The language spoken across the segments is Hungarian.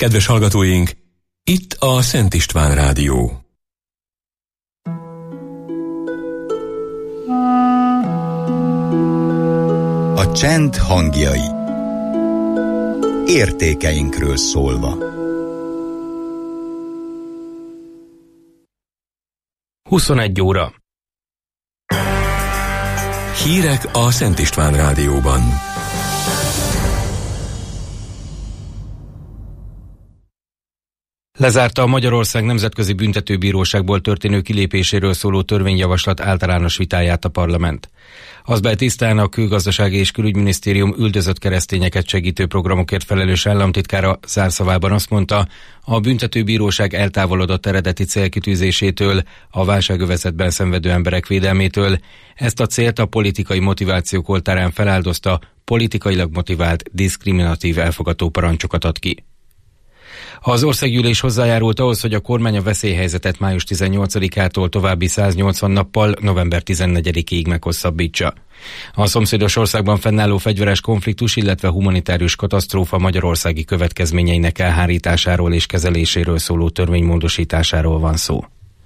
Kedves hallgatóink, itt a Szent István Rádió. A csend hangjai. Értékeinkről szólva. 21 óra. Hírek a Szent István Rádióban. Lezárta a Magyarország Nemzetközi Büntetőbíróságból történő kilépéséről szóló törvényjavaslat általános vitáját a parlament. Azbel Tisztán, a Külgazdasági és Külügyminisztérium üldözött keresztényeket segítő programokért felelős államtitkára zárszavában azt mondta, a büntetőbíróság eltávolodott eredeti célkitűzésétől, a válságövezetben szenvedő emberek védelmétől. Ezt a célt a politikai motivációk oltárán feláldozta, politikailag motivált, diszkriminatív elfogató parancsokat ad ki. Az országgyűlés hozzájárult ahhoz, hogy a kormány a veszélyhelyzetet május 18-ától további 180 nappal november 14-ig meghosszabbítsa. A szomszédos országban fennálló fegyveres konfliktus, illetve humanitárius katasztrófa magyarországi következményeinek elhárításáról és kezeléséről szóló törvénymódosításáról van szó.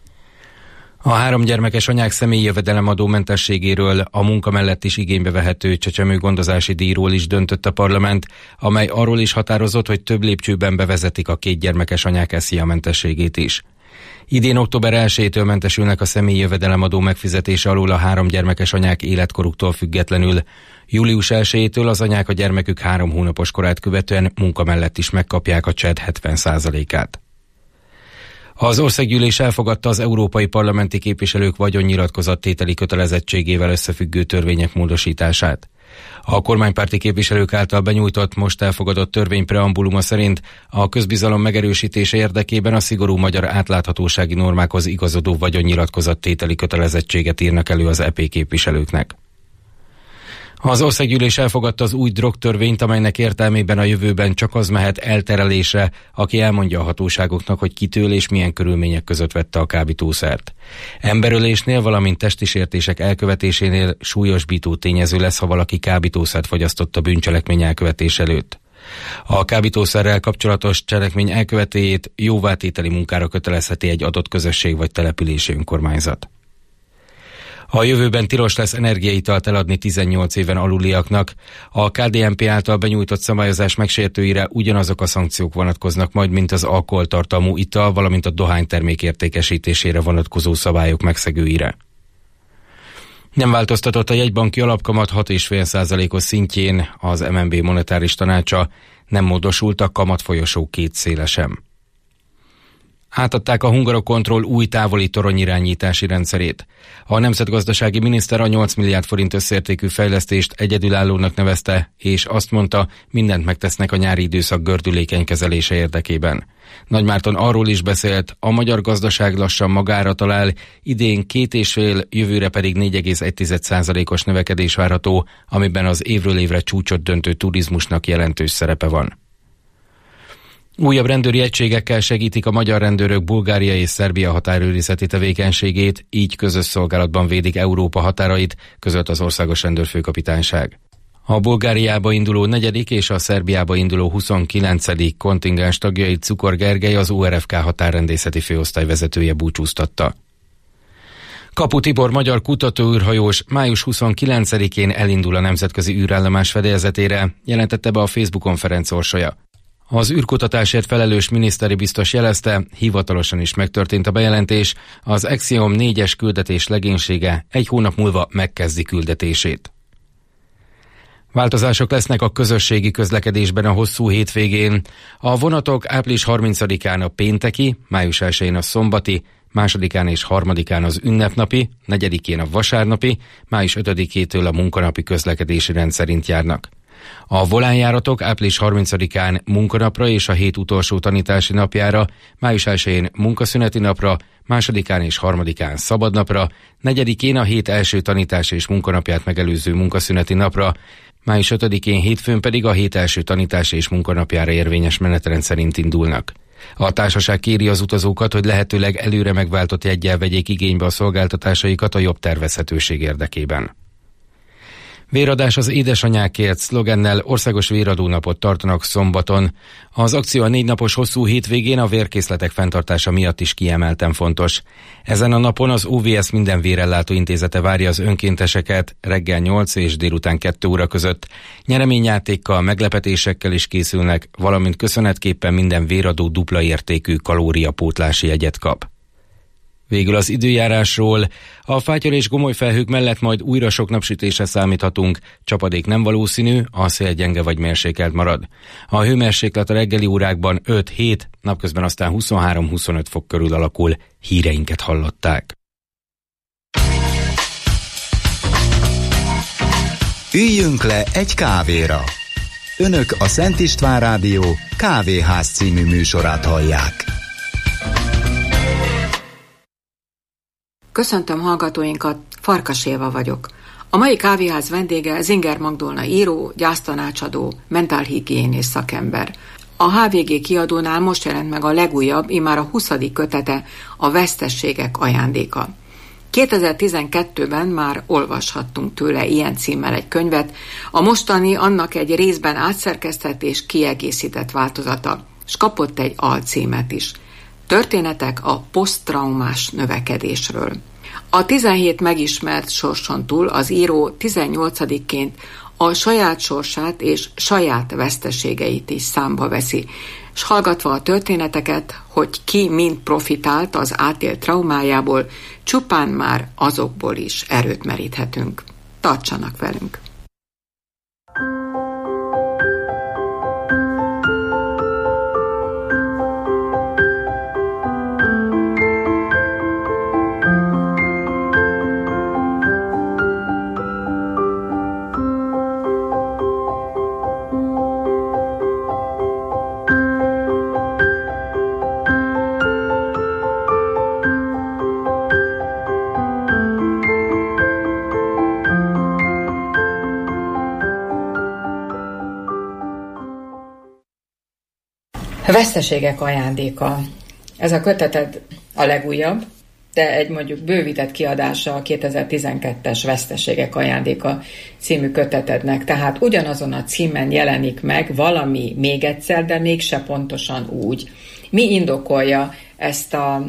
A 3 gyermekes anyák személyi jövedelemadó mentességéről, a munka mellett is igénybe vehető csecsemőgondozási díjról is döntött a parlament, amely arról is határozott, hogy több lépcsőben bevezetik a 2 gyermekes anyák SZIA mentességét is. Idén október 1-től mentesülnek a személyi jövedelemadó megfizetése alól a 3 gyermekes anyák életkoruktól függetlenül. Július 1-től az anyák a gyermekük 3 hónapos korát követően munka mellett is megkapják a CSED 70%-át. Az országgyűlés elfogadta az európai parlamenti képviselők vagyonnyilatkozattételi kötelezettségével összefüggő törvények módosítását. A kormánypárti képviselők által benyújtott, most elfogadott törvény preambuluma szerint a közbizalom megerősítése érdekében a szigorú magyar átláthatósági normákhoz igazodó vagyonnyilatkozattételi kötelezettséget írnak elő az EP képviselőknek. Az országgyűlés elfogadta az új drogtörvényt, amelynek értelmében a jövőben csak az mehet elterelésre, aki elmondja a hatóságoknak, hogy kitől és milyen körülmények között vette a kábítószert. Emberölésnél, valamint testi sértések elkövetésénél súlyosbító tényező lesz, ha valaki kábítószert fogyasztott a bűncselekmény elkövetés előtt. A kábítószerrel kapcsolatos cselekmény elkövetőjét jóvátételi munkára kötelezheti egy adott közösség vagy települési önkormányzat. A jövőben tilos lesz energiaitalt eladni 18 éven aluliaknak. A KDNP által benyújtott szabályozás megsértőire ugyanazok a szankciók vonatkoznak majd, mint az alkoholtartalmú ital, valamint a dohánytermék értékesítésére vonatkozó szabályok megszegőire. Nem változtatott a jegybanki alapkamat 6,5%-os szintjén, az MNB monetáris tanácsa, nem módosult a kamatfolyosó 2 széle sem. Átadták a Hungarocontrol új távoli toronyirányítási rendszerét. A nemzetgazdasági miniszter a 8 milliárd forint összértékű fejlesztést egyedülállónak nevezte, és azt mondta, mindent megtesznek a nyári időszak gördülékeny kezelése érdekében. Nagymárton arról is beszélt, a magyar gazdaság lassan magára talál, idén 2,5, jövőre pedig 4,1%-os növekedés várható, amiben az évről évre csúcsot döntő turizmusnak jelentős szerepe van. Újabb rendőri egységekkel segítik a magyar rendőrök Bulgária és Szerbia határőrizeti tevékenységét, így közös szolgálatban védik Európa határait, közölt az Országos Rendőrfőkapitányság. A Bulgáriába induló 4. és a Szerbiába induló 29. kontingens tagjait Cukor Gergely, az ORFK határrendészeti főosztály vezetője búcsúztatta. Kapu Tibor magyar kutatóűrhajós május 29-én elindul a nemzetközi űrállomás fedélzetére, jelentette be a Facebookon Ferenc Orsolya. Az űrkutatásért felelős miniszteri biztos jelezte, hivatalosan is megtörtént a bejelentés, az Axiom 4-es küldetés legénysége 1 hónap múlva megkezdi küldetését. Változások lesznek a közösségi közlekedésben a hosszú hétvégén. A vonatok április 30-án a pénteki, május 1-én a szombati, 2-án és 3-án az ünnepnapi, 4-én a vasárnapi, május 5-től a munkanapi közlekedési rend szerint járnak. A volánjáratok április 30-án munkanapra és a hét utolsó tanítási napjára, május 1-én munkaszüneti napra, 2-án és 3-án szabadnapra, 4-én a hét első tanítási és munkanapját megelőző munkaszüneti napra, május 5-én hétfőn pedig a hét első tanítási és munkanapjára érvényes menetrend szerint indulnak. A társaság kéri az utazókat, hogy lehetőleg előre megváltott jeggyel vegyék igénybe a szolgáltatásaikat a jobb tervezhetőség érdekében. Véradás az édesanyákért szlogennel országos véradó napot tartanak szombaton. Az akció a 4 napos hosszú hétvégén a vérkészletek fenntartása miatt is kiemelten fontos. Ezen a napon az OVS minden vérellátó intézete várja az önkénteseket reggel 8 és délután 2 óra között. Nyereményjátékkal, meglepetésekkel is készülnek, valamint köszönetképpen minden véradó dupla értékű kalóriapótlási jegyet kap. Végül az időjárásról. A fátyol és gomoly felhők mellett majd újra sok napsütésre számíthatunk, csapadék nem valószínű, a szél gyenge vagy mérsékelt marad. A hőmérséklet a reggeli órákban 5-7, napközben aztán 23-25 fok körül alakul. Híreinket hallották. Üljünk le egy kávéra. Önök a Szent István Rádió Kávéház című műsorát hallják. Köszöntöm hallgatóinkat, Farkas Éva vagyok. A mai kávéház vendége Zinger Magdolna író, gyásztanácsadó, mentálhigiénés szakember. A HVG kiadónál most jelent meg a legújabb, immár a 20. kötete, a Vesztességek ajándéka. 2012-ben már olvashattunk tőle ilyen címmel egy könyvet, a mostani annak egy részben átszerkesztett és kiegészített változata, s kapott egy alcímet is. Történetek a poszttraumás növekedésről. A 17 megismert sorson túl az író 18-ként a saját sorsát és saját veszteségeit is számba veszi, s hallgatva a történeteket, hogy ki mind profitált az átélt traumájából, csupán már azokból is erőt meríthetünk. Tartsanak velünk! Veszteségek ajándéka. Ez a köteted a legújabb, de egy mondjuk bővített kiadása a 2012-es Veszteségek ajándéka című kötetednek. Tehát ugyanazon a címen jelenik meg valami még egyszer, de mégse pontosan úgy. Mi indokolja ezt a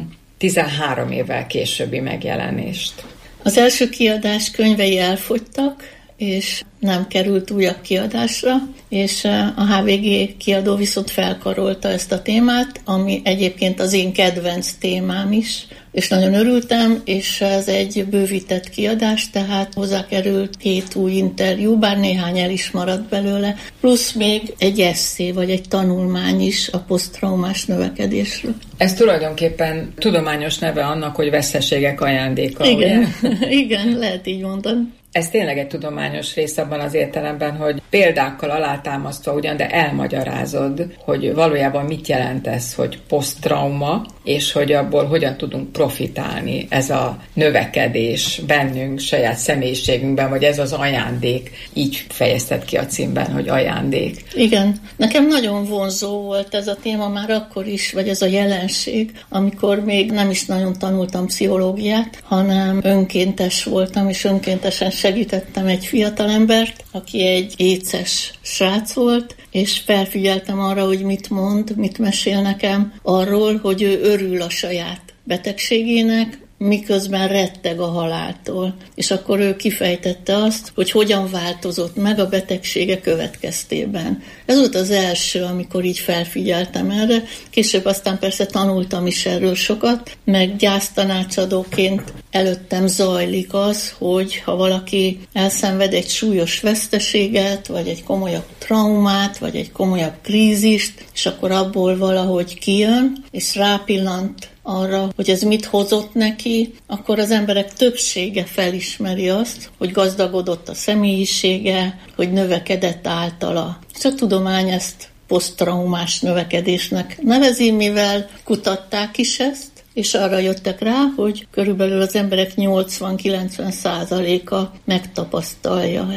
13 évvel későbbi megjelenést? Az első kiadás könyvei elfogytak, és nem került újabb kiadásra, és a HVG kiadó viszont felkarolta ezt a témát, ami egyébként az én kedvenc témám is, és nagyon örültem, és ez egy bővített kiadás, tehát hozzákerült 2 új interjú, bár néhány el is maradt belőle, plusz még egy esszé, vagy egy tanulmány is a poszttraumás növekedésről. Ez tulajdonképpen tudományos neve annak, hogy Veszteségek ajándéka. Igen, igen, lehet így mondani. Ez tényleg egy tudományos rész abban az értelemben, hogy példákkal alátámasztva ugyan, de elmagyarázod, hogy valójában mit jelent ez, hogy poszttrauma, és hogy abból hogyan tudunk profitálni, ez a növekedés bennünk, saját személyiségünkben, vagy ez az ajándék. Így fejezted ki a címben, hogy ajándék. Igen, nekem nagyon vonzó volt ez a téma már akkor is, vagy ez a jelenség, amikor még nem is nagyon tanultam pszichológiát, hanem önkéntes voltam, és önkéntesen segítettem egy fiatalembert, aki egy éces srác volt, és felfigyeltem arra, hogy mit mond, mit mesél nekem arról, hogy ő örül a saját betegségének, miközben retteg a haláltól. És akkor ő kifejtette azt, hogy hogyan változott meg a betegsége következtében. Ez volt az első, amikor így felfigyeltem erre. Később aztán persze tanultam is erről sokat, meg gyásztanácsadóként előttem zajlik az, hogy ha valaki elszenved egy súlyos veszteséget, vagy egy komolyabb traumát, vagy egy komolyabb krízist, és akkor abból valahogy kijön, és rápillant arra, hogy ez mit hozott neki, akkor az emberek többsége felismeri azt, hogy gazdagodott a személyisége, hogy növekedett általa. És a tudomány ezt poszttraumás növekedésnek nevezi, mivel kutatták is ezt, és arra jöttek rá, hogy körülbelül az emberek 80-90%-a megtapasztalja ezt.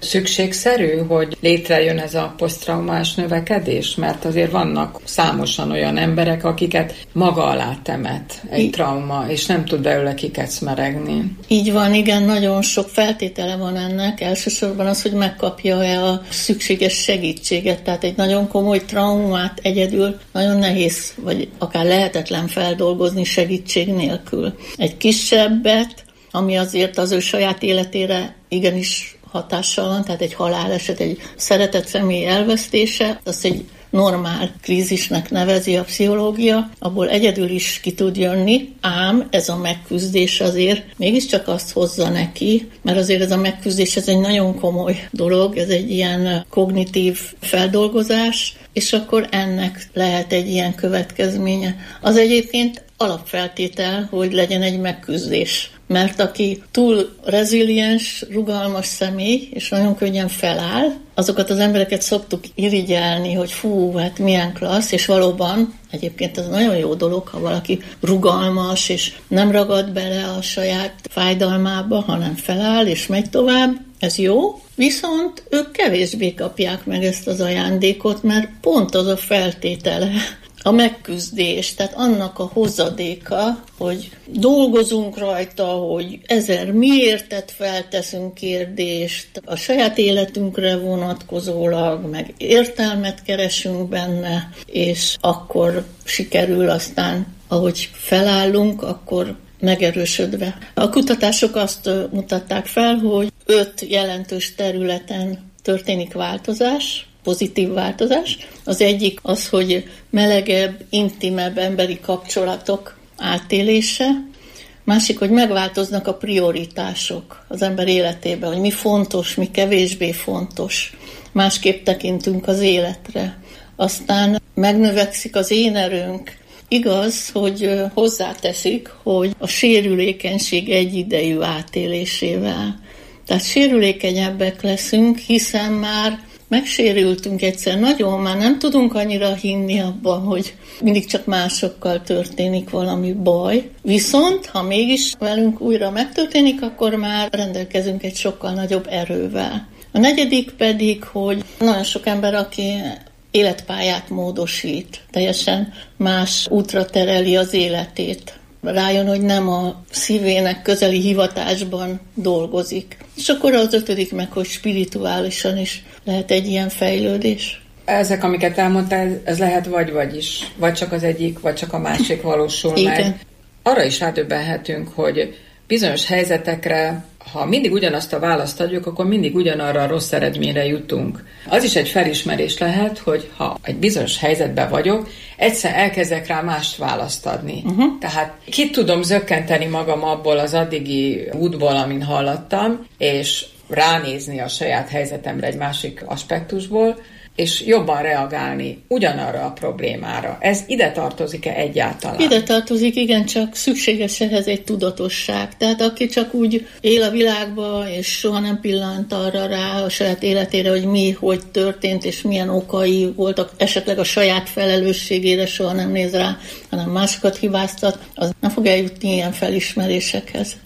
szükségszerű, hogy létrejön ez a posztraumás növekedés? Mert azért vannak számosan olyan emberek, akiket maga alá temet egy trauma, és nem tud belőle kikecmeregni. Így van, igen, nagyon sok feltétele van ennek. Elsősorban az, hogy megkapja-e a szükséges segítséget. Tehát egy nagyon komoly traumát egyedül nagyon nehéz, vagy akár lehetetlen feldolgozni segítség nélkül. Egy kisebbet, ami azért az ő saját életére igenis hatással van, tehát egy haláleset, egy szeretett személy elvesztése, azt egy normál krízisnek nevezi a pszichológia, abból egyedül is ki tud jönni, ám ez a megküzdés azért mégiscsak azt hozza neki, mert azért ez a megküzdés, ez egy nagyon komoly dolog, ez egy ilyen kognitív feldolgozás, és akkor ennek lehet egy ilyen következménye. Az egyébként alapfeltétel, hogy legyen egy megküzdés. Mert aki túl reziliens, rugalmas személy, és nagyon könnyen feláll, azokat az embereket szoktuk irigyelni, hogy fú, hát milyen klassz, és valóban egyébként ez nagyon jó dolog, ha valaki rugalmas, és nem ragad bele a saját fájdalmába, hanem feláll, és megy tovább. Ez jó, viszont ők kevésbé kapják meg ezt az ajándékot, mert pont az a feltétele, a megküzdés, tehát annak a hozadéka, hogy dolgozunk rajta, hogy 1000 miértet felteszünk kérdést, a saját életünkre vonatkozólag, meg értelmet keresünk benne, és akkor sikerül aztán, ahogy felállunk, akkor megerősödve. A kutatások azt mutatták fel, hogy 5 jelentős területen történik változás, pozitív változás. Az egyik az, hogy melegebb, intimebb emberi kapcsolatok átélése. Másik, hogy megváltoznak a prioritások az ember életében, hogy mi fontos, mi kevésbé fontos. Másképp tekintünk az életre. Aztán megnövekszik az én erőnk. Igaz, hogy hozzáteszik, hogy a sérülékenység egyidejű átélésével. Tehát sérülékenyebbek leszünk, hiszen már megsérültünk egyszer nagyon, már nem tudunk annyira hinni abban, hogy mindig csak másokkal történik valami baj. Viszont, ha mégis velünk újra megtörténik, akkor már rendelkezünk egy sokkal nagyobb erővel. A negyedik pedig, hogy nagyon sok ember, aki életpályát módosít, teljesen más útra tereli az életét. Rájön, hogy nem a szívének közeli hivatásban dolgozik. És akkor az 5. meg, hogy spirituálisan is lehet egy ilyen fejlődés. Ezek, amiket elmondtál, ez lehet vagy is. Vagy csak az egyik, vagy csak a másik valósul meg. Arra is rádöbbenhetünk, hogy bizonyos helyzetekre, ha mindig ugyanazt a választ adjuk, akkor mindig ugyanarra a rossz eredményre jutunk. Az is egy felismerés lehet, hogy ha egy bizonyos helyzetben vagyok, egyszer elkezdek rá mást választ adni. Tehát ki tudom zökkenteni magam abból az addigi útból, amin hallattam, és ránézni a saját helyzetemre egy másik aspektusból, és jobban reagálni ugyanarra a problémára. Ez ide tartozik-e egyáltalán? Ide tartozik, igen, csak szükséges ehhez egy tudatosság. Tehát aki csak úgy él a világba, és soha nem pillant arra rá a saját életére, hogy mi, hogy történt, és milyen okai voltak, esetleg a saját felelősségére soha nem néz rá, hanem másokat hibáztat, az nem fog eljutni ilyen felismerésekhez.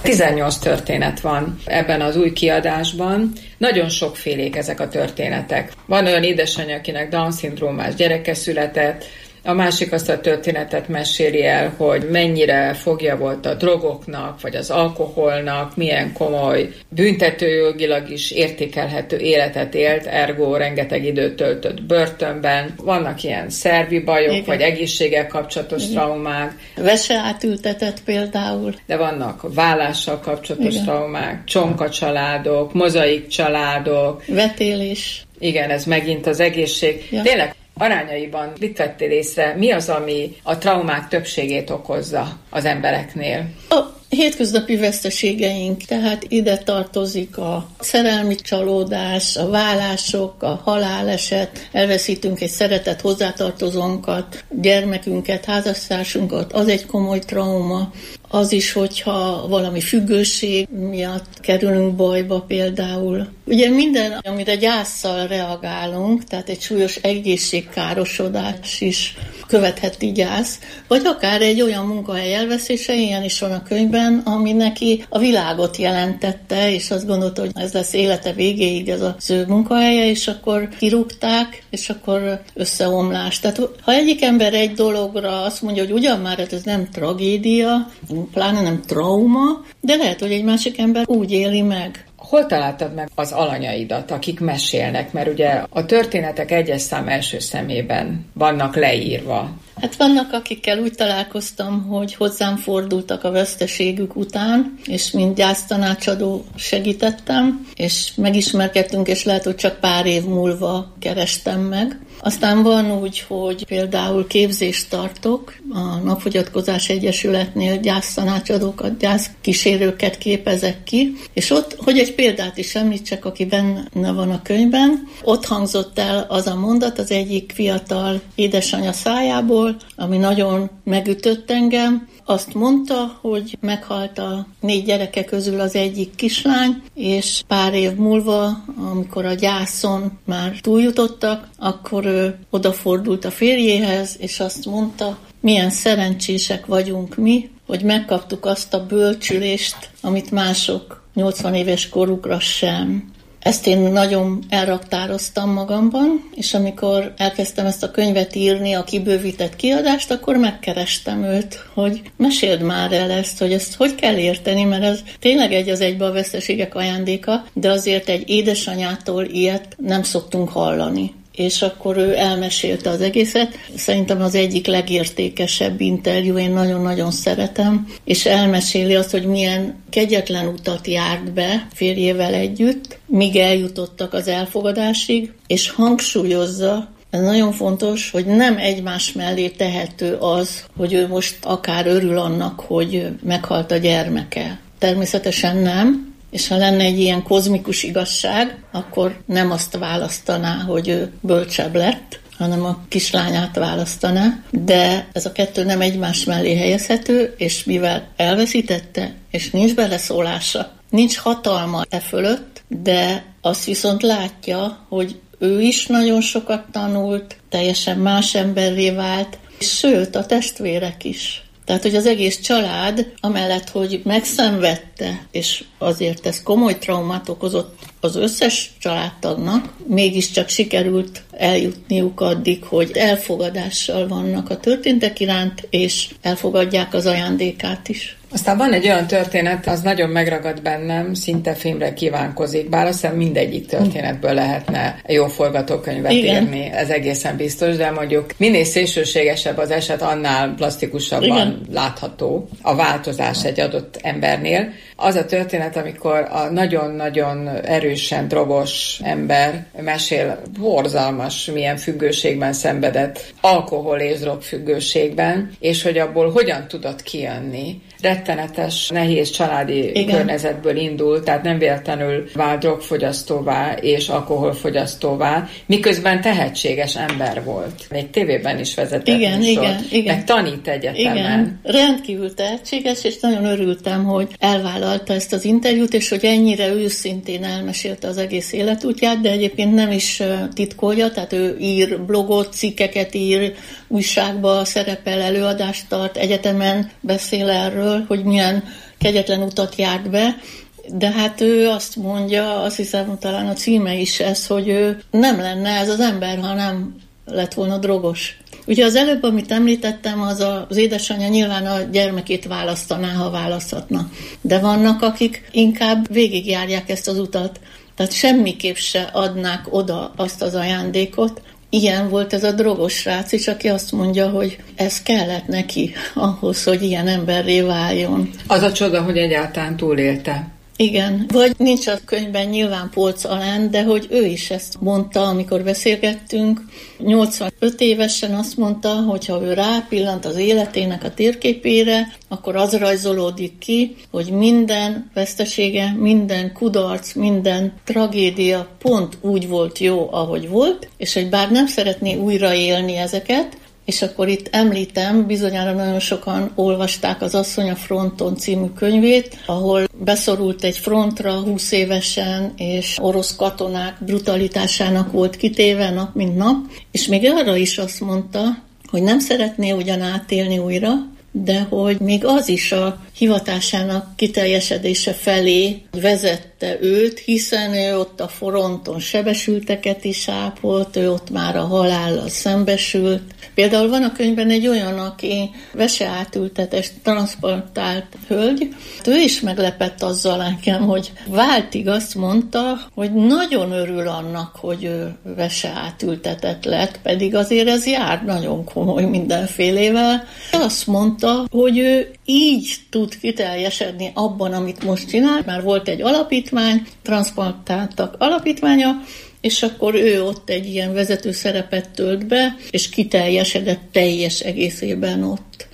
18 történet van ebben az új kiadásban. Nagyon sokfélék ezek a történetek. Van olyan édesanyja, akinek Down-szindrómás gyereke született, a másik azt a történetet meséli el, hogy mennyire fogja volt a drogoknak, vagy az alkoholnak, milyen komoly, büntetőjogilag is értékelhető életet élt, ergo rengeteg időt töltött börtönben. Vannak ilyen szervi bajok, igen, vagy egészséggel kapcsolatos, igen, traumák. Vese átültetett például. De vannak vállással kapcsolatos, igen, traumák, csonka családok, mozaik családok. Vetélés. Igen, ez megint az egészség. Ja. Tényleg, arányaiban mit vettél észre, mi az, ami a traumák többségét okozza az embereknél? A hétköznapi veszteségeink, tehát ide tartozik a szerelmi csalódás, a vállások, a haláleset, elveszítünk egy szeretett hozzátartozónkat, gyermekünket, házastársunkat, az egy komoly trauma. Az is, hogyha valami függőség miatt kerülünk bajba például. Ugye minden, amire gyászsal reagálunk, tehát egy súlyos egészségkárosodás is követheti gyász, vagy akár egy olyan munkahely elveszése, ilyen is van a könyvben, ami neki a világot jelentette, és azt gondolta, hogy ez lesz élete végéig ez az ő munkahelye, és akkor kirúgták, és akkor összeomlás. Tehát ha egyik ember egy dologra azt mondja, hogy ugyan már ez nem tragédia, pláne nem trauma, de lehet, hogy egy másik ember úgy éli meg. Hol találtad meg az alanyaidat, akik mesélnek? Mert ugye a történetek egyes szám első szemében vannak leírva. Hát vannak, akikkel úgy találkoztam, hogy hozzám fordultak a veszteségük után, és mint gyásztanácsadó segítettem, és megismerkedtünk, és lehet, hogy csak pár év múlva kerestem meg. Aztán van úgy, hogy például képzést tartok, a Napfogyatkozás Egyesületnél gyásztanácsadókat, gyászkísérőket képezek ki, és ott, hogy egy példát is említsek, aki benne van a könyvben, ott hangzott el az a mondat az egyik fiatal édesanyja szájából, ami nagyon megütött engem. Azt mondta, hogy meghalt a 4 gyereke közül az egyik kislány, és pár év múlva, amikor a gyászon már túljutottak, akkor ő odafordult a férjéhez, és azt mondta, milyen szerencsések vagyunk mi, hogy megkaptuk azt a bölcsülést, amit mások 80 éves korukra sem. Ezt én nagyon elraktároztam magamban, és amikor elkezdtem ezt a könyvet írni, a kibővített kiadást, akkor megkerestem őt, hogy meséld már el ezt, hogy ezt hogy kell érteni, mert ez tényleg egy az egybe a veszteségek ajándéka, de azért egy édesanyától ilyet nem szoktunk hallani. És akkor ő elmesélte az egészet. Szerintem az egyik legértékesebb interjú, én nagyon-nagyon szeretem, és elmeséli azt, hogy milyen kegyetlen utat járt be férjével együtt, míg eljutottak az elfogadásig, és hangsúlyozza, ez nagyon fontos, hogy nem egymás mellé tehető az, hogy ő most akár örül annak, hogy meghalt a gyermeke. Természetesen nem, és ha lenne egy ilyen kozmikus igazság, akkor nem azt választaná, hogy ő bölcsebb lett, hanem a kislányát választaná, de ez a kettő nem egymás mellé helyezhető, és mivel elveszítette, és nincs beleszólása, nincs hatalma e fölött, de azt viszont látja, hogy ő is nagyon sokat tanult, teljesen más emberré vált, és sőt a testvérek is. Tehát, hogy az egész család, amellett, hogy megszenvedte, és azért ez komoly traumát okozott az összes családtagnak, mégiscsak sikerült eljutniuk addig, hogy elfogadással vannak a történtek iránt, és elfogadják az ajándékát is. Aztán van egy olyan történet, az nagyon megragad bennem, szinte filmre kívánkozik, bár azt hiszem mindegyik történetből lehetne jó forgatókönyvet írni, ez egészen biztos, de mondjuk minél szélsőségesebb az eset, annál plastikusabban látható a változás egy adott embernél. Az a történet, amikor a nagyon-nagyon erősen drogos ember mesél borzalmas, milyen függőségben szenvedett, alkohol és drogfüggőségben, és hogy abból hogyan tudott kijönni. Rettenetes, nehéz családi környezetből indult, tehát nem véletlenül vált drogfogyasztóvá és alkoholfogyasztóvá, miközben tehetséges ember volt. Még tévében is vezetett műsort, meg tanít egyetemen. Igen, rendkívül tehetséges, és nagyon örültem, hogy elvállalta ezt az interjút, és hogy ennyire őszintén elmesélte az egész életútját, de egyébként nem is titkolja, tehát ő ír blogot, cikkeket ír, újságba szerepel, előadást tart, egyetemen beszél erről, hogy milyen kegyetlen utat járt be, de hát ő azt mondja, azt hiszem talán a címe is ez, hogy ő nem lenne ez az ember, ha nem lett volna drogos. Ugye az előbb, amit említettem, az édesanyja nyilván a gyermekét választaná, ha választhatna. De vannak, akik inkább végigjárják ezt az utat. Tehát semmiképp se adnák oda azt az ajándékot. Ilyen volt ez a drogos srác is, aki azt mondja, hogy ez kellett neki ahhoz, hogy ilyen emberré váljon. Az a csoda, hogy egyáltalán túlélte. Igen, vagy nincs a könyvben nyilván polc alán, de hogy ő is ezt mondta, amikor beszélgettünk. 85 évesen azt mondta, hogy ha ő rápillant az életének a térképére, akkor az rajzolódik ki, hogy minden vesztesége, minden kudarc, minden tragédia pont úgy volt jó, ahogy volt, és hogy bár nem szeretné újraélni ezeket, és akkor itt említem, bizonyára nagyon sokan olvasták az Asszony a fronton című könyvét, ahol beszorult egy frontra 20 évesen, és orosz katonák brutalitásának volt kitéve nap mint nap, és még arra is azt mondta, hogy nem szeretné ugyan átélni újra, de hogy még az is a hivatásának kiteljesedése felé vezette őt, hiszen ő ott a fronton sebesülteket is ápolt, ő ott már a halállal szembesült. Például van a könyvben egy olyan, aki veseátültetés transzplantált hölgy, ő is meglepett azzal nekem, hogy váltig azt mondta, hogy nagyon örül annak, hogy ő veseátültetett lett, pedig azért ez jár nagyon komoly mindenfélével. Azt mondta, hogy ő így tud kiteljesedni abban, amit most csinál. Már volt egy alapítmány, transzplantáltak alapítmánya, és akkor ő ott egy ilyen vezető szerepet tölt be, és kiteljesedett teljes egészében ott.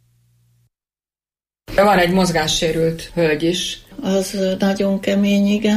Van egy mozgássérült hölgy is. Az nagyon kemény, igen.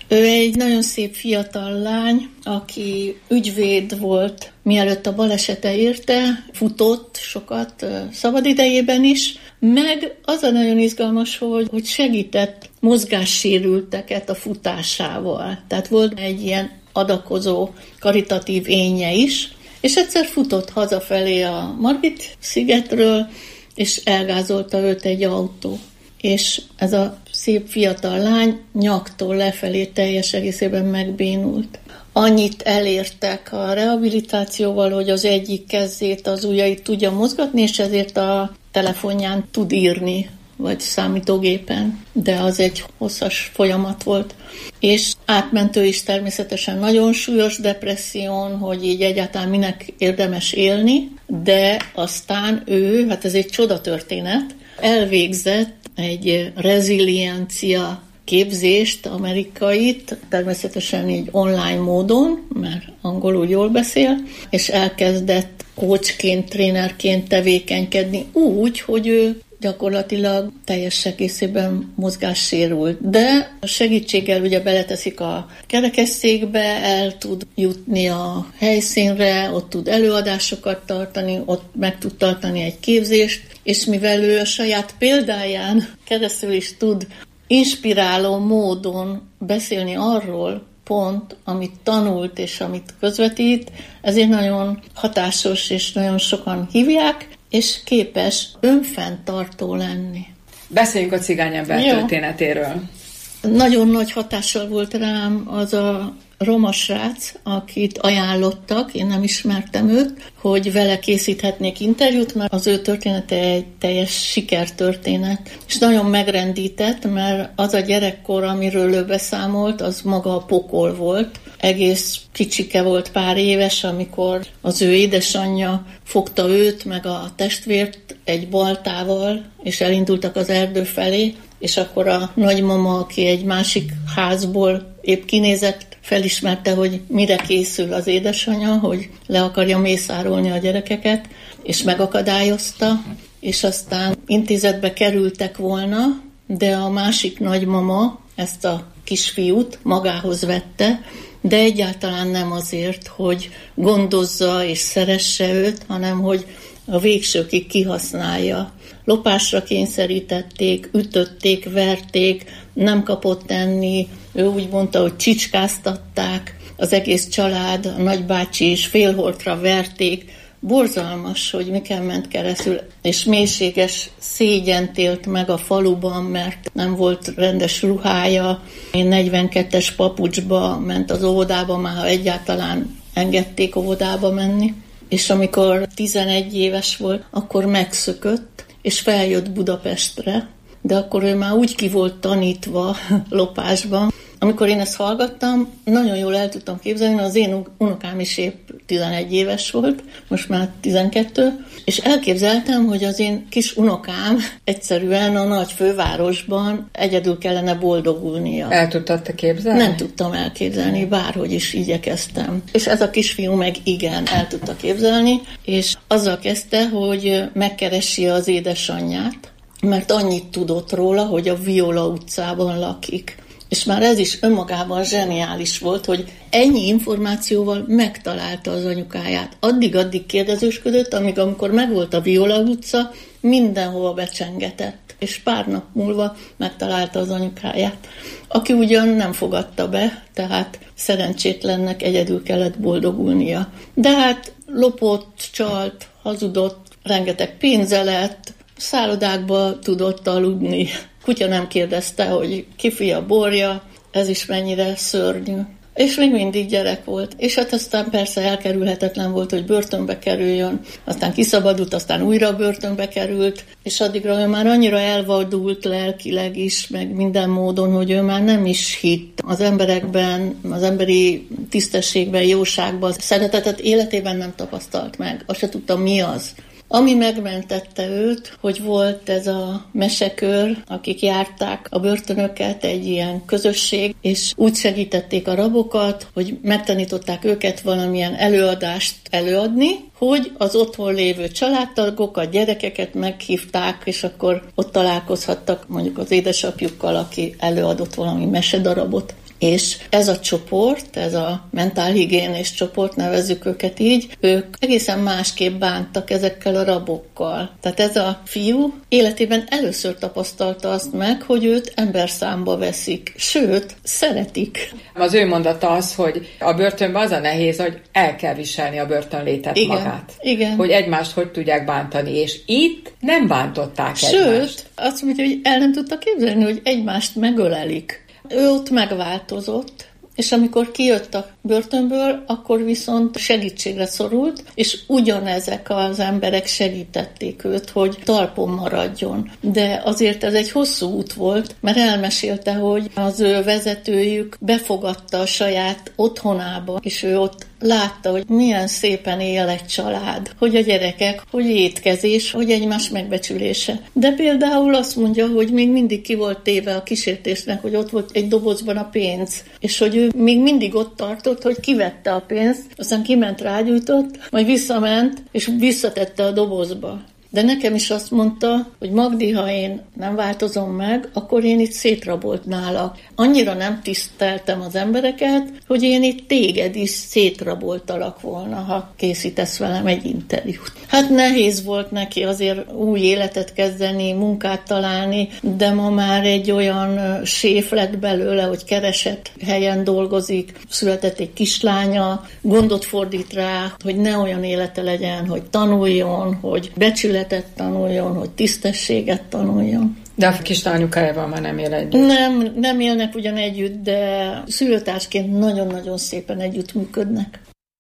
Ő egy nagyon szép fiatal lány, aki ügyvéd volt, mielőtt a balesete érte, futott sokat szabadidejében is, meg az a nagyon izgalmas, hogy segített mozgássérülteket a futásával. Tehát volt egy ilyen adakozó, karitatív énje is, és egyszer futott hazafelé a Margit-szigetről, és elgázolta őt egy autó. És ez a szép fiatal lány nyaktól lefelé teljes egészében megbénult. Annyit elértek a rehabilitációval, hogy az egyik kezét, az ujjait tudja mozgatni, és ezért a telefonján tud írni, vagy számítógépen, de az egy hosszas folyamat volt. És átment ő is természetesen nagyon súlyos depresszión, hogy így egyáltalán minek érdemes élni, de aztán ő, hát ez egy csodatörténet, elvégzett egy reziliencia képzést, amerikait, természetesen így online módon, mert angolul jól beszél, és elkezdett coachként, trénerként tevékenykedni úgy, hogy ő gyakorlatilag teljes egészében mozgássérült. De a segítséggel ugye beleteszik a kerekesszékbe, el tud jutni a helyszínre, ott tud előadásokat tartani, ott meg tud tartani egy képzést, és mivel ő a saját példáján keresztül is tud inspiráló módon beszélni arról pont, amit tanult és amit közvetít, ezért nagyon hatásos és nagyon sokan hívják, és képes önfenntartó lenni. Beszéljünk a cigányember történetéről. Nagyon nagy hatással volt rám az a roma srác, akit ajánlottak, én nem ismertem őt, hogy vele készíthetnék interjút, mert az ő története egy teljes sikertörténet. És nagyon megrendített, mert az a gyerekkor, amiről ő beszámolt, az maga a pokol volt. Egész kicsike volt, pár éves, amikor az ő édesanyja fogta őt, meg a testvért egy baltával, és elindultak az erdő felé, és akkor a nagymama, aki egy másik házból épp kinézett, felismerte, hogy mire készül az édesanyja, hogy le akarja mészárolni a gyerekeket, és megakadályozta, és aztán intézetbe kerültek volna, de a másik nagymama ezt a kisfiút magához vette, de egyáltalán nem azért, hogy gondozza és szeresse őt, hanem hogy a végsőkig kihasználja. Lopásra kényszerítették, ütötték, verték, nem kapott enni, ő úgy mondta, hogy csicskáztatták, az egész család, a nagybácsi is félholtra verték. Borzalmas, hogy miken ment keresztül, és mélységes szégyent élt meg a faluban, mert nem volt rendes ruhája. Én 42-es papucsba ment az óvodába, már ha egyáltalán engedték óvodába menni. És amikor 11 éves volt, akkor megszökött, és feljött Budapestre, de akkor ő már úgy ki volt tanítva lopásban. Amikor én ezt hallgattam, nagyon jól el tudtam képzelni, mert az én unokám is épp 11 éves volt, most már 12, és elképzeltem, hogy az én kis unokám egyszerűen a nagy fővárosban egyedül kellene boldogulnia. El tudtad te képzelni? Nem tudtam elképzelni, bárhogy is igyekeztem. És ez a kisfiú meg igen, el tudta képzelni, és azzal kezdte, hogy megkeresi az édesanyját, mert annyit tudott róla, hogy a Viola utcában lakik. És már ez is önmagában zseniális volt, hogy ennyi információval megtalálta az anyukáját. Addig kérdezősködött, amikor megvolt a Viola utca, mindenhova becsengetett. És pár nap múlva megtalálta az anyukáját, aki ugyan nem fogadta be, tehát szerencsétlennek egyedül kellett boldogulnia. De hát lopott, csalt, hazudott, rengeteg pénze lett, szállodákba tudott aludni. Kutya nem kérdezte, hogy ki fia borja, ez is mennyire szörnyű. És még mindig gyerek volt. És hát aztán persze elkerülhetetlen volt, hogy börtönbe kerüljön, aztán kiszabadult, aztán újra börtönbe került, és addigra ő már annyira elvadult lelkileg is, meg minden módon, hogy ő már nem is hitt az emberekben, az emberi tisztességben, jóságban, szeretetet életében nem tapasztalt meg. Azt se tudta, mi az. Ami megmentette őt, hogy volt ez a mesekör, akik járták a börtönöket, egy ilyen közösség, és úgy segítették a rabokat, hogy megtanították őket valamilyen előadást előadni, hogy az otthon lévő családtagokat, gyerekeket meghívták, és akkor ott találkozhattak mondjuk az édesapjukkal, aki előadott valami mesedarabot. És ez a csoport, ez a mentálhigiénés csoport, nevezzük őket így, ők egészen másképp bántak ezekkel a rabokkal. Tehát ez a fiú életében először tapasztalta azt meg, hogy őt emberszámba veszik, sőt, szeretik. Az ő mondata az, hogy a börtönben az a nehéz, hogy el kell viselni a börtönlétet magát. Igen. Hogy egymást hogy tudják bántani, és itt nem bántották egymást. Sőt, azt mondja, hogy el nem tudta képzelni, hogy egymást megölelik. Ő ott megváltozott, és amikor kijött a börtönből, akkor viszont segítségre szorult, és ugyanezek az emberek segítették őt, hogy talpon maradjon. De azért ez egy hosszú út volt, mert elmesélte, hogy az ő vezetőjük befogadta a saját otthonába, és ő ott látta, hogy milyen szépen él egy család, hogy a gyerekek, hogy étkezés, hogy egymás megbecsülése. De például azt mondja, hogy még mindig ki volt téve a kísértésnek, hogy ott volt egy dobozban a pénz, és hogy ő még mindig ott tartott, hogy kivette a pénzt, aztán kiment, rágyújtott, majd visszament, és visszatette a dobozba. De nekem is azt mondta, hogy Magdi, ha én nem változom meg, akkor én itt szétraboltnálak. Annyira nem tiszteltem az embereket, hogy én itt téged is szétraboltalak volna, ha készítesz velem egy interjút. Hát nehéz volt neki azért új életet kezdeni, munkát találni, de ma már egy olyan séf lett belőle, hogy keresett helyen dolgozik, született egy kislánya, gondot fordít rá, hogy ne olyan élete legyen, hogy tanuljon, hogy becsületet tanuljon, hogy tisztességet tanuljon. De a kislányukájával már nem él együtt. Nem élnek ugyan együtt, de szülőtársként nagyon-nagyon szépen együttműködnek.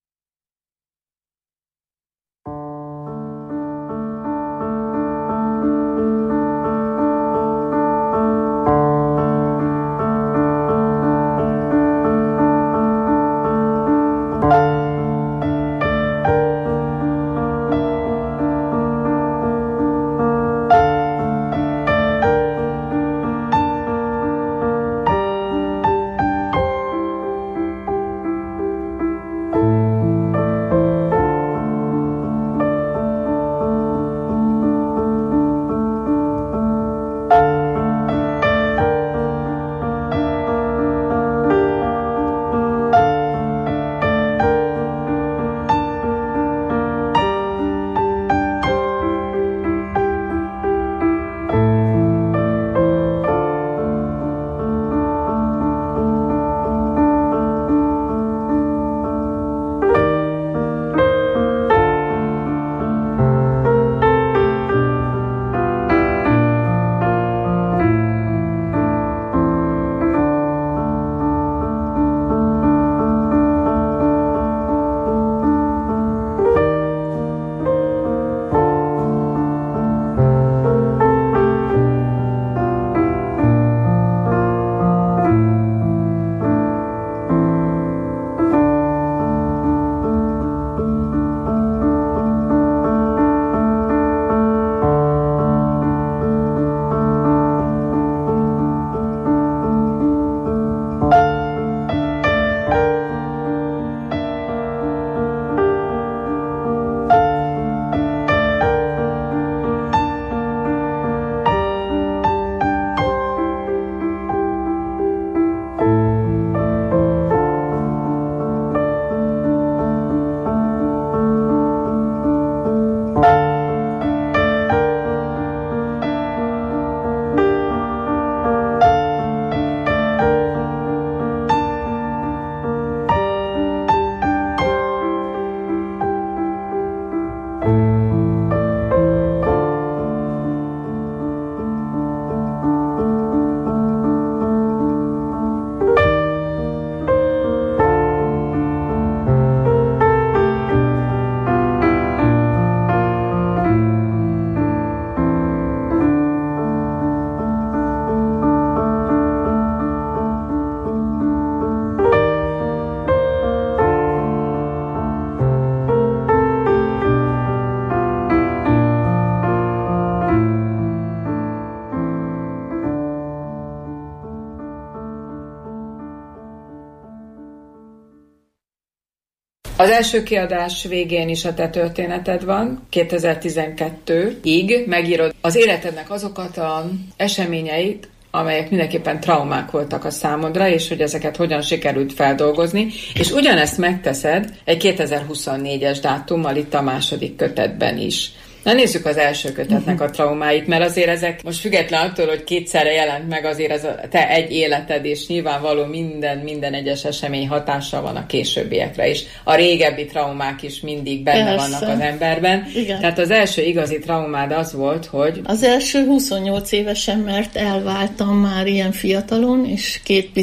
Az első kiadás végén is a te történeted van, 2012-ig megírod az életednek azokat az eseményeit, amelyek mindenképpen traumák voltak a számodra, és hogy ezeket hogyan sikerült feldolgozni, és ugyanezt megteszed egy 2024-es dátummal itt a második kötetben is. Na nézzük az első kötetnek a traumáit, mert azért ezek most független attól, hogy kétszerre jelent meg, azért ez a te egy életed, és nyilvánvaló minden egyes esemény hatással van a későbbiekre is. A régebbi traumák is mindig benne vannak az emberben. Igen. Tehát az első igazi traumád az volt, hogy... Az első 28 évesen, mert elváltam már ilyen fiatalon, és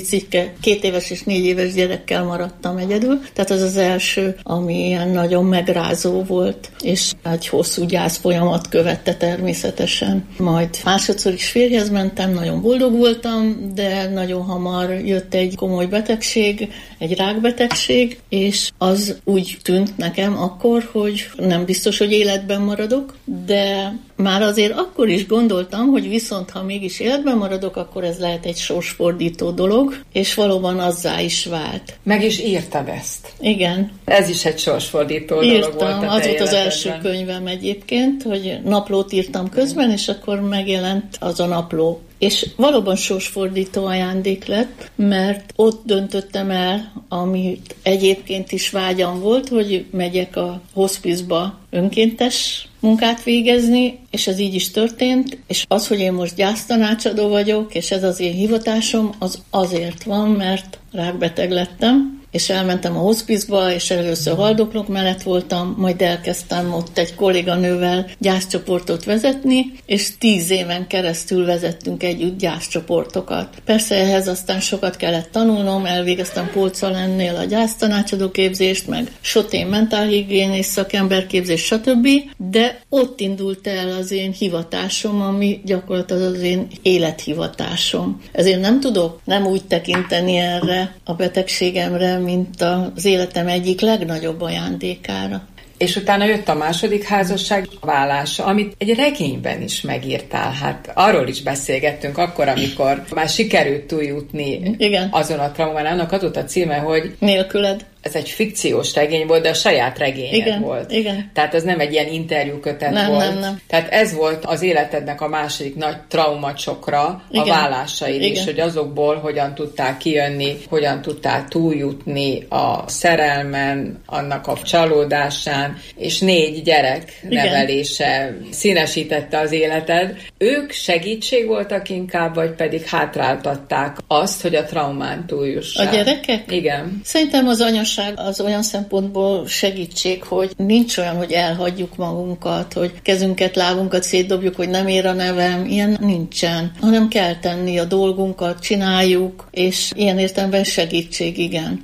2 éves és 4 éves gyerekkel maradtam egyedül. Tehát az az első, ami ilyen nagyon megrázó volt, és egy hosszú gyász folyamat követte természetesen. Majd másodszor is férjhez mentem, nagyon boldog voltam, de nagyon hamar jött egy komoly betegség, egy rákbetegség, és az úgy tűnt nekem akkor, hogy nem biztos, hogy életben maradok, de már azért akkor is gondoltam, hogy viszont ha mégis életben maradok, akkor ez lehet egy sorsfordító dolog, és valóban azzá is vált. Meg is írtad ezt. Igen. Ez is egy sorsfordító dolog volt a te az volt az első könyvem egyébként, hogy naplót írtam közben, és akkor megjelent az a napló. És valóban sorsfordító ajándék lett, mert ott döntöttem el, amit egyébként is vágyam volt, hogy megyek a hospizba önkéntes munkát végezni, és ez így is történt, és az, hogy én most gyásztanácsadó vagyok, és ez az én hivatásom, az azért van, mert rákbeteg lettem, és elmentem a hospizba, és először haldoklók mellett voltam, majd elkezdtem ott egy kolléganővel gyászcsoportot vezetni, és 10 éven keresztül vezettünk együtt gyászcsoportokat. Persze ehhez aztán sokat kellett tanulnom, elvégeztem Polczal ennél a gyásztanácsadó képzést, meg Sotén mentálhigiénész szakemberképzés, stb., de ott indult el az én hivatásom, ami gyakorlatilag az én élethivatásom. Ezért nem tudok nem úgy tekinteni erre a betegségemre, mint az életem egyik legnagyobb ajándékára. És utána jött a második házasság válása, amit egy regényben is megírtál. Hát arról is beszélgettünk akkor, amikor már sikerült túljutni azon a traumán. Annak adott a címe, hogy Nélküled. Ez egy fikciós regény volt, de a saját regényed volt. Igen. Tehát ez nem egy ilyen interjúkötet volt. Nem. Tehát ez volt az életednek a második nagy traumacsokra, a válásaid is, hogy azokból hogyan tudtál kijönni, hogyan tudtál túljutni a szerelmen, annak a csalódásán, és 4 gyerek nevelése színesítette az életed. Ők segítség voltak inkább, vagy pedig hátráltatták azt, hogy a traumán túljussál? A gyerekek? Igen. Szerintem az anyaság az olyan szempontból segítség, hogy nincs olyan, hogy elhagyjuk magunkat, hogy kezünket, lábunkat szétdobjuk, hogy nem ér a nevem, ilyen nincsen, hanem kell tenni a dolgunkat, csináljuk, és ilyen értelemben segítség, igen.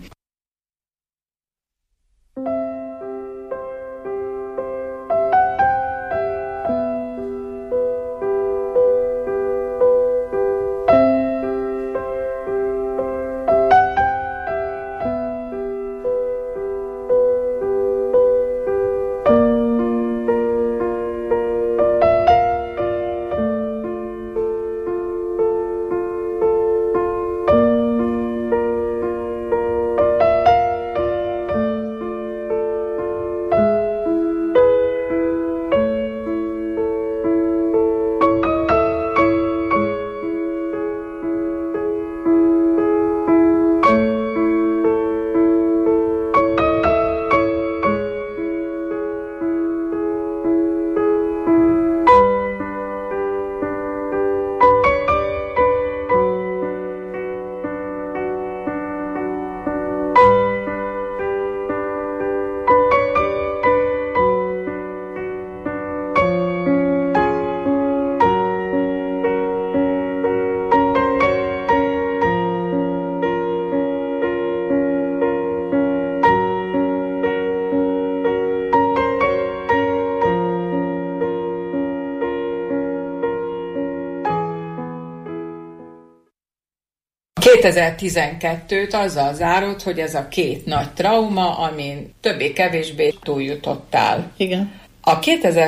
...2012-t azzal zárod, hogy ez a 2 nagy trauma, amin többé-kevésbé túljutottál. Igen. A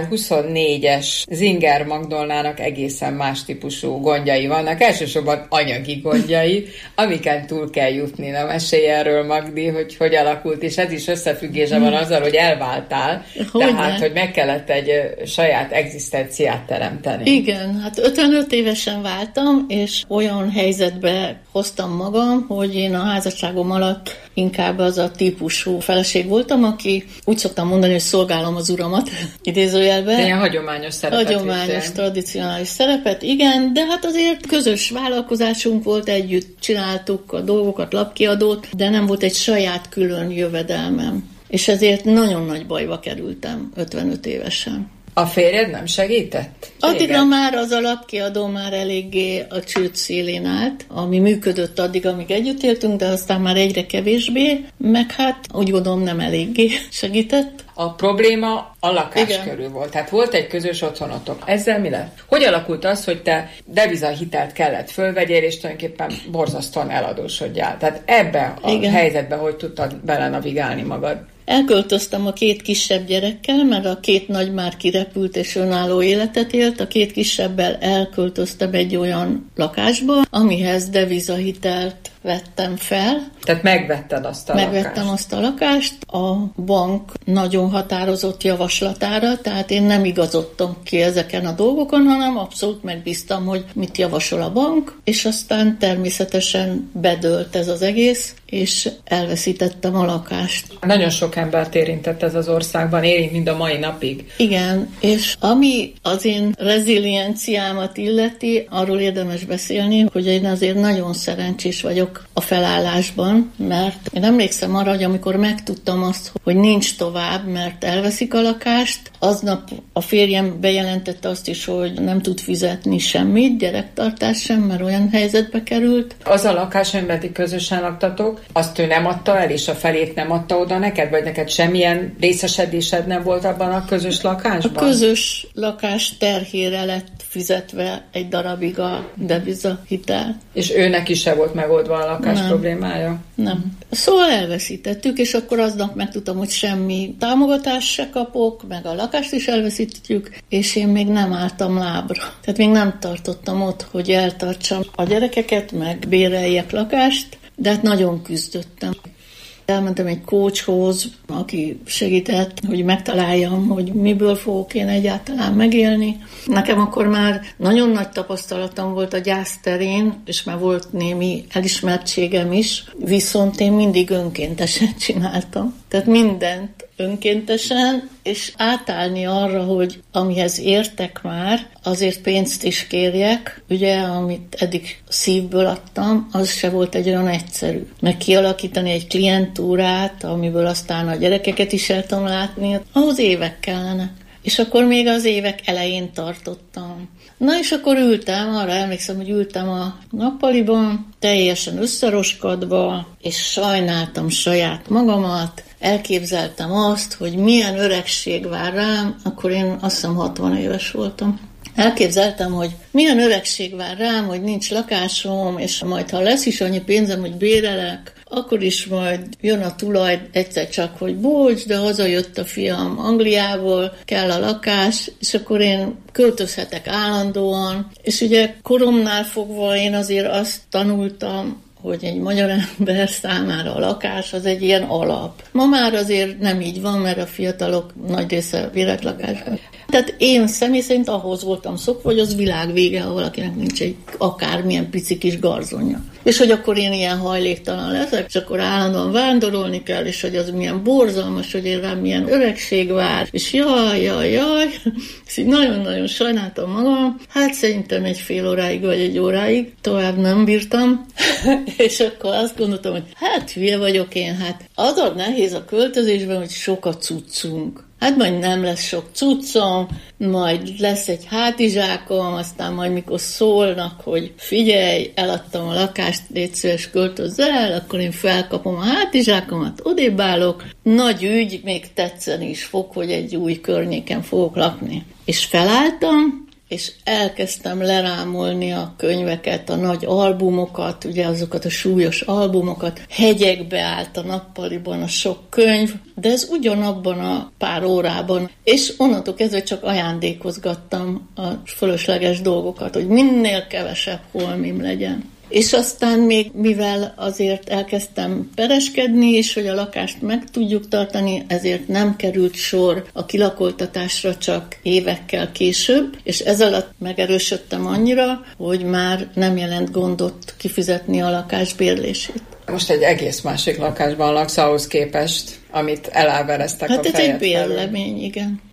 2024-es Zinger Magdolnának egészen más típusú gondjai vannak, elsősorban anyagi gondjai, amiken túl kell jutni. Na, mesélj erről, Magdi, hogy alakult, és ez is összefüggése van azzal, hogy elváltál, tehát, hogy meg kellett egy saját egzisztenciát teremteni. Igen, hát 55 évesen váltam, és olyan helyzetbe hoztam magam, hogy én a házasságom alatt inkább az a típusú feleség voltam, aki úgy szoktam mondani, hogy szolgálom az uramat, idézőjelben. Ilyen hagyományos szerepet. Hagyományos, tradicionális szerepet, igen, de hát azért közös vállalkozásunk volt, együtt csináltuk a dolgokat, lapkiadót, de nem volt egy saját külön jövedelmem. És ezért nagyon nagy bajba kerültem 55 évesen. A férjed nem segített? Addigra már az alapkiadó már eléggé a csőd szélén állt, ami működött addig, amíg együtt éltünk, de aztán már egyre kevésbé, meg hát úgy gondolom nem eléggé segített. A probléma a lakás körül volt. Tehát volt egy közös otthonotok. Ezzel mi lett? Hogy alakult az, hogy te devizahitelt kellett fölvegyél, és tulajdonképpen borzasztóan eladósodjál? Tehát ebbe a helyzetbe hogy tudtad belenavigálni magad? Elköltöztem a 2 kisebb gyerekkel, mert a 2 nagy már kirepült és önálló életet élt. A 2 kisebbel elköltöztem egy olyan lakásba, amihez devizahitelt vettem fel. Tehát megvetted azt a lakást? Megvettem azt a lakást a bank nagyon határozott javaslatára, tehát én nem igazodtam ki ezeken a dolgokon, hanem abszolút megbíztam, hogy mit javasol a bank, és aztán természetesen bedőlt ez az egész, és elveszítettem a lakást. Nagyon sok embert érintett ez az országban, érint mind a mai napig. Igen, és ami az én rezilienciámat illeti, arról érdemes beszélni, hogy én azért nagyon szerencsés vagyok a felállásban, mert én emlékszem arra, hogy amikor megtudtam azt, hogy nincs tovább, mert elveszik a lakást, aznap a férjem bejelentette azt is, hogy nem tud fizetni semmit, gyerektartás sem, mert olyan helyzetbe került. Az a lakás, amiben ti közösen laktatok, azt ő nem adta el, és a felét nem adta oda neked, vagy neked semmilyen részesedésed nem volt abban a közös lakásban? A közös lakás terhére lett fizetve egy darabig a devizahitel. És őnek is se volt megoldva a lakás problémája? Nem. Szóval elveszítettük, és akkor aznap megtudtam, hogy semmi támogatást se kapok, meg a lakást is elveszítjük, és én még nem álltam lábra. Tehát még nem tartottam ott, hogy eltartsam a gyerekeket, meg béreljek lakást, de hát nagyon küzdöttem. Elmentem egy coachhoz, aki segített, hogy megtaláljam, hogy miből fogok én egyáltalán megélni. Nekem akkor már nagyon nagy tapasztalatom volt a gyász terén, és már volt némi elismertségem is, viszont én mindig önkéntesen csináltam. Tehát mindent önkéntesen, és átállni arra, hogy amihez értek már, azért pénzt is kérjek, ugye, amit eddig szívből adtam, az se volt egy olyan egyszerű. Meg kialakítani egy klientúrát, amiből aztán a gyerekeket is el tudom látni, ahhoz évek kellene. És akkor még az évek elején tartottam. Na és akkor ültem, arra emlékszem, hogy ültem a nappaliban, teljesen összeroskadva, és sajnáltam saját magamat, elképzeltem azt, hogy milyen öregség vár rám, akkor én azt hiszem 60 éves voltam. Elképzeltem, hogy milyen öregség vár rám, hogy nincs lakásom, és majd ha lesz is annyi pénzem, hogy bérelek, akkor is majd jön a tulaj egyszer csak, hogy bocs, de hazajött a fiam Angliából, kell a lakás, és akkor én költözhetek állandóan. És ugye koromnál fogva én azért azt tanultam, hogy egy magyar ember számára a lakás az egy ilyen alap. Ma már azért nem így van, mert a fiatalok nagy része bérletlakásban. Tehát én személy szerint ahhoz voltam szokva, hogy az világ vége, ha valakinek nincs egy akármilyen pici kis garzonja. És hogy akkor én ilyen hajléktalan leszek, és akkor állandóan vándorolni kell, és hogy az milyen borzalmas, hogy én rám milyen öregség vár, és jaj, és így nagyon-nagyon sajnáltam magam. Hát szerintem egy fél óráig, vagy egy óráig, tovább nem bírtam, és akkor azt gondoltam, hogy hát hülye vagyok én, hát az a nehéz a költözésben, hogy sok a cuccunk. Hát majd nem lesz sok cuccom, majd lesz egy hátizsákom, aztán majd mikor szólnak, hogy figyelj, eladtam a lakást, légy szíves, költözz el, akkor én felkapom a hátizsákomat, odébb állok. Nagy ügy, még tetszeni is fog, hogy egy új környéken fogok lakni. És felálltam, és elkezdtem lerámolni a könyveket, a nagy albumokat, ugye azokat a súlyos albumokat, hegyekbe állt a nappaliban a sok könyv, de ez ugyanabban a pár órában, és onnantól kezdve csak ajándékozgattam a fölösleges dolgokat, hogy minél kevesebb holmim legyen. És aztán még, mivel azért elkezdtem pereskedni, és hogy a lakást meg tudjuk tartani, ezért nem került sor a kilakoltatásra csak évekkel később, és ez alatt megerősödtem annyira, hogy már nem jelent gondot kifizetni a lakás bérlését. Most egy egész másik lakásban laksz ahhoz képest, amit elávereztek a fejed felül. Hát ez egy bérlemény, igen.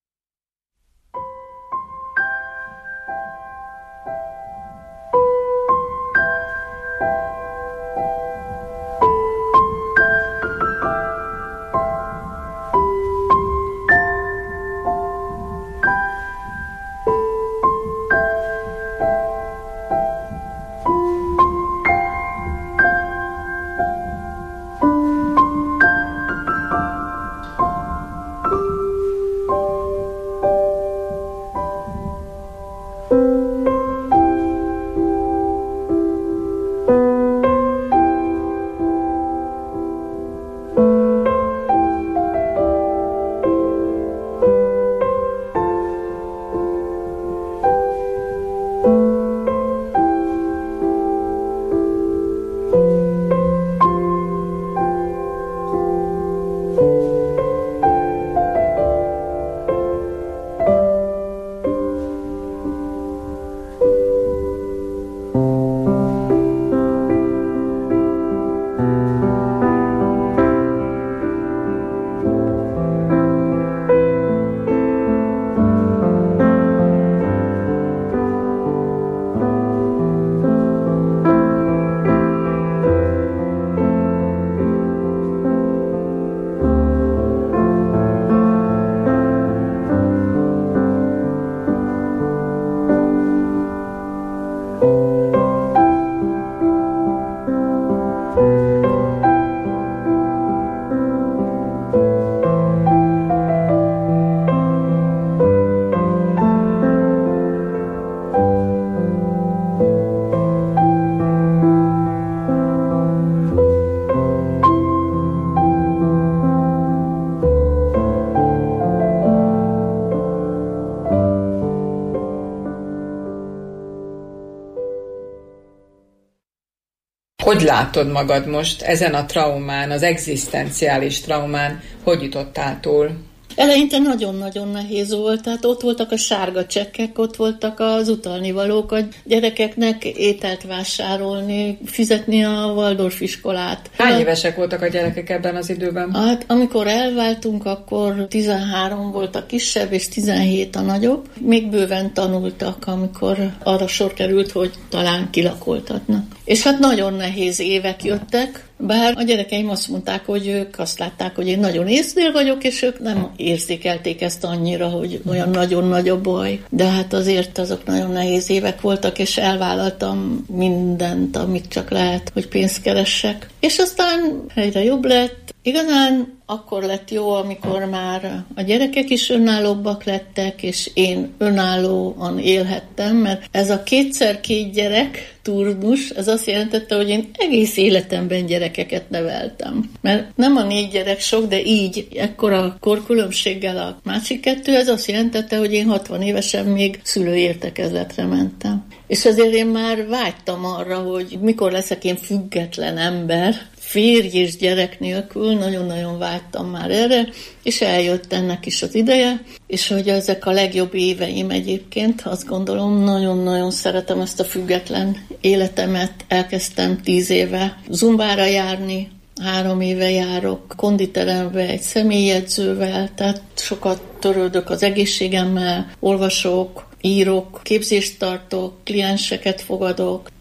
Hogy látod magad most ezen a traumán, az egzisztenciális traumán, hogy jutottál túl? Eleinte nagyon-nagyon nehéz volt, tehát ott voltak a sárga csekkek, ott voltak az utalnivalók, a gyerekeknek ételt vásárolni, fizetni a Waldorf iskolát. Hány évesek voltak a gyerekek ebben az időben? Hát amikor elváltunk, akkor 13 volt a kisebb, és 17 a nagyobb. Még bőven tanultak, amikor arra sor került, hogy talán kilakoltatnak. És hát nagyon nehéz évek jöttek, bár a gyerekeim azt mondták, hogy ők azt látták, hogy én nagyon észnél vagyok, és ők nem érzékelték ezt annyira, hogy olyan nagyon nagy a baj. De hát azért azok nagyon nehéz évek voltak, és elvállaltam mindent, amit csak lehet, hogy pénzt keressek. És aztán egyre jobb lett. Igazán akkor lett jó, amikor már a gyerekek is önállóbbak lettek, és én önállóan élhettem, mert ez a 2x2 gyerek turnus, ez azt jelentette, hogy én egész életemben gyerekeket neveltem. Mert nem a 4 gyerek sok, de így, ekkora korkülönbséggel a másik 2, ez azt jelentette, hogy én 60 évesen még szülői értekezletre mentem. És azért én már vágytam arra, hogy mikor leszek én független ember, férj és gyerek nélkül, nagyon-nagyon vágytam már erre, és eljött ennek is az ideje, és hogy ezek a legjobb éveim egyébként, azt gondolom, nagyon-nagyon szeretem ezt a független életemet, elkezdtem 10 éve zumbára járni, 3 éve járok konditerembe egy személyjegyzővel, tehát sokat törődök az egészségemmel, olvasok, írok, képzést tartok, klienseket fogadok.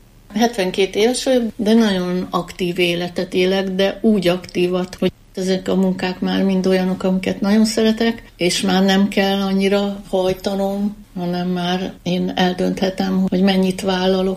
72 éves vagyok, de nagyon aktív életet élek, de úgy aktívat, hogy ezek a munkák már mind olyanok, amiket nagyon szeretek, és már nem kell annyira hajtanom, hanem már én eldönthetem, hogy mennyit vállalok.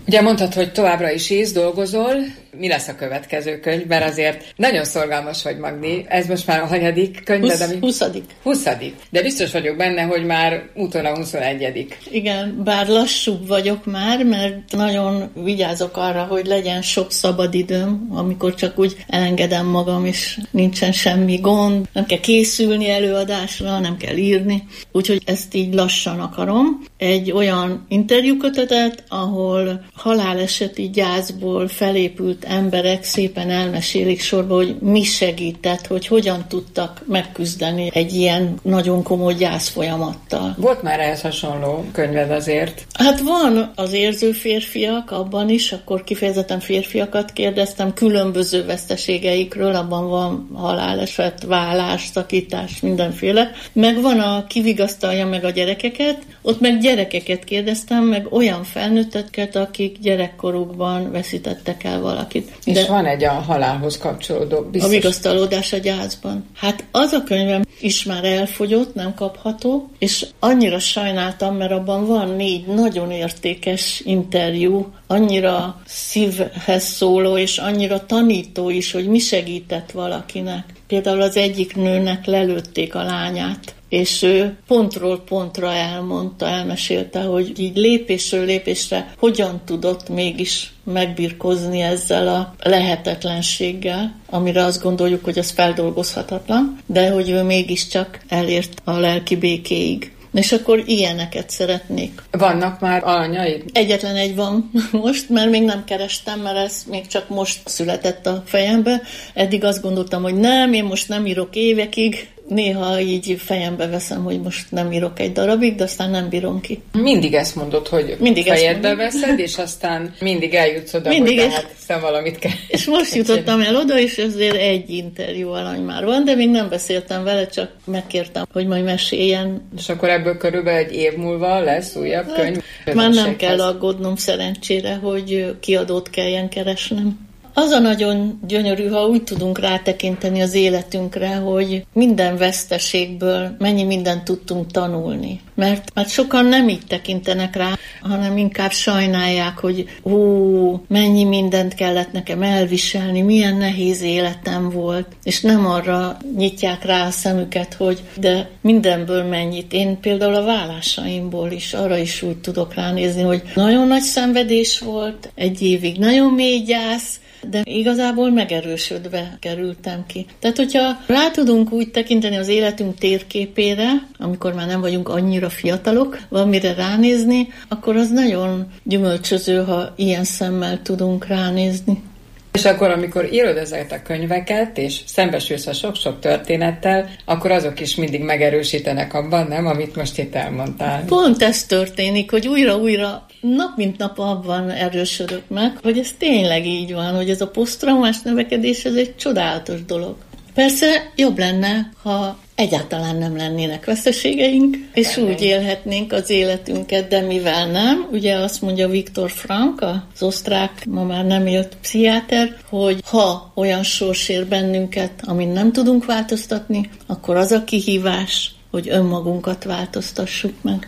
Ugye mondtad, hogy továbbra is írsz, dolgozol. Mi lesz a következő könyv? Mert azért nagyon szorgalmas vagy, Magdi. Ez most már a hanyadik könyved? 20. De biztos vagyok benne, hogy már úton a 21. Igen, bár lassúbb vagyok már, mert nagyon vigyázok arra, hogy legyen sok szabadidőm, amikor csak úgy elengedem magam, és nincsen semmi gond. Nem kell készülni előadásra, nem kell írni. Úgyhogy ezt így lassan akarom. Egy olyan interjúkötetet, ahol haláleseti gyászból felépült emberek szépen elmesélik sorba, hogy mi segített, hogy hogyan tudtak megküzdeni egy ilyen nagyon komoly gyászfolyamattal. Volt már ehhez hasonló könyved azért? Hát van az érző férfiak, abban is, akkor kifejezetten férfiakat kérdeztem, különböző veszteségeikről, abban van haláleset, vállás, szakítás, mindenféle. Meg van a kivigasztalja meg a gyerekeket, ott meg gyerekeket kérdeztem, meg olyan felnőtteket, akik gyerekkorukban veszítettek el valakit. És van egy a halálhoz kapcsolódó biztos. A vigasztalódás a gyászban. Hát az a könyvem is már elfogyott, nem kapható, és annyira sajnáltam, mert abban van 4 nagyon értékes interjú, annyira szívhez szóló, és annyira tanító is, hogy mi segített valakinek. Például az egyik nőnek lelőtték a lányát, és ő pontról pontra elmesélte, hogy így lépésről lépésre hogyan tudott mégis megbirkózni ezzel a lehetetlenséggel, amire azt gondoljuk, hogy az feldolgozhatatlan, de hogy ő mégiscsak elért a lelki békéig. És akkor ilyeneket szeretnék. Vannak már alanyai? Egyetlen egy van most, mert még nem kerestem, mert ez még csak most született a fejembe. Eddig azt gondoltam, hogy nem, én most nem írok évekig. Néha így fejembe veszem, hogy most nem írok egy darabig, de aztán nem bírom ki. Mindig ezt mondod, hogy mindig fejedbe veszed, és aztán mindig eljutsz oda, hogy hát valamit kell. És most jutottam el oda, és ezért egy interjú alany már van, de még nem beszéltem vele, csak megkértem, hogy majd meséljen. És akkor ebből körülbelül egy év múlva lesz újabb könyv? Már nem kell aggódnom szerencsére, hogy kiadót kelljen keresnem. Az a nagyon gyönyörű, ha úgy tudunk rátekinteni az életünkre, hogy minden veszteségből mennyi mindent tudtunk tanulni. Mert sokan nem így tekintenek rá, hanem inkább sajnálják, hogy mennyi mindent kellett nekem elviselni, milyen nehéz életem volt, és nem arra nyitják rá a szemüket, hogy de mindenből mennyit. Én például a vállásaimból is arra is úgy tudok ránézni, hogy nagyon nagy szenvedés volt, egy évig nagyon mély gyász, de igazából megerősödve kerültem ki. Tehát, hogyha rá tudunk úgy tekinteni az életünk térképére, amikor már nem vagyunk annyira fiatalok, valamire ránézni, akkor az nagyon gyümölcsöző, ha ilyen szemmel tudunk ránézni. És akkor, amikor írod ezeket a könyveket, és szembesülsz a sok-sok történettel, akkor azok is mindig megerősítenek abban, nem, amit most itt elmondtál. Pont ez történik, hogy újra-újra nap mint nap abban erősödök meg, hogy ez tényleg így van, hogy ez a posztraumás növekedés, ez egy csodálatos dolog. Persze jobb lenne, ha egyáltalán nem lennének veszteségeink, és úgy élhetnénk az életünket, de mivel nem, ugye azt mondja Viktor Frankl, az osztrák, ma már nem élt pszichiáter, hogy ha olyan sors ér bennünket, amin nem tudunk változtatni, akkor az a kihívás, hogy önmagunkat változtassuk meg.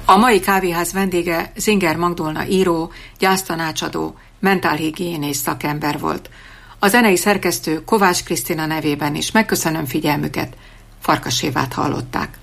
A mai kávéház vendége Zinger Magdolna író, gyásztanácsadó, mentálhigiénész szakember volt. A zenei szerkesztő Kovács Krisztina nevében is megköszönöm figyelmüket. Farkas Évát hallották.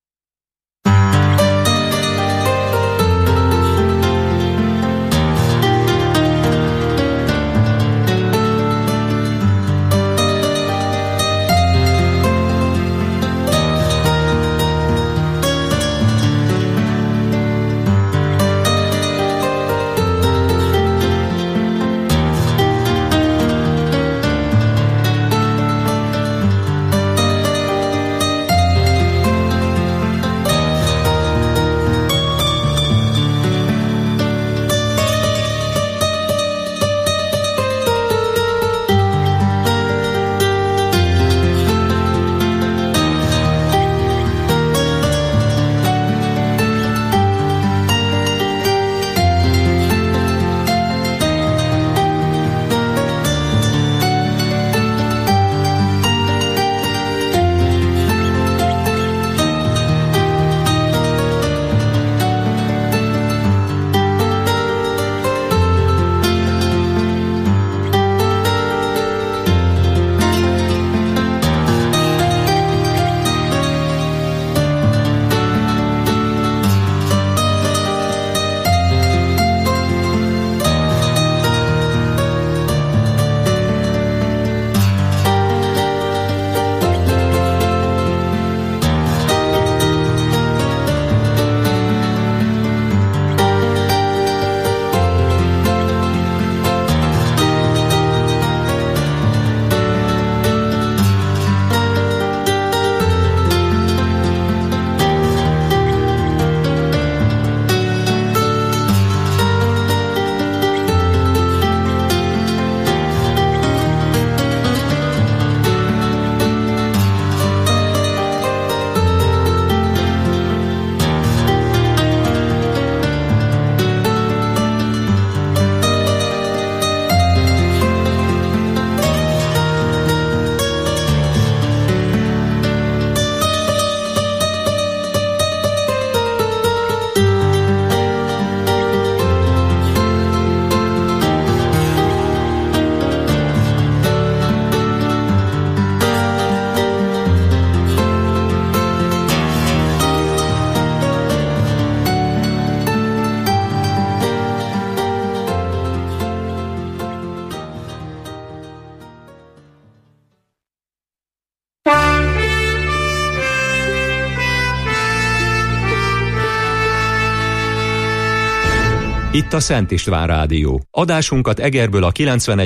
Itt a Szent István Rádió. Adásunkat Egerből a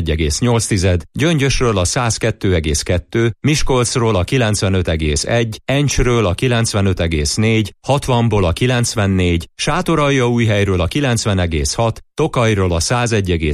91,8, Gyöngyösről a 102,2, Miskolcról a 95,1, Encsről a 95,4, 60-ból a 94, Sátoraljaújhelyről a 90,6, Tokajról a 101,8,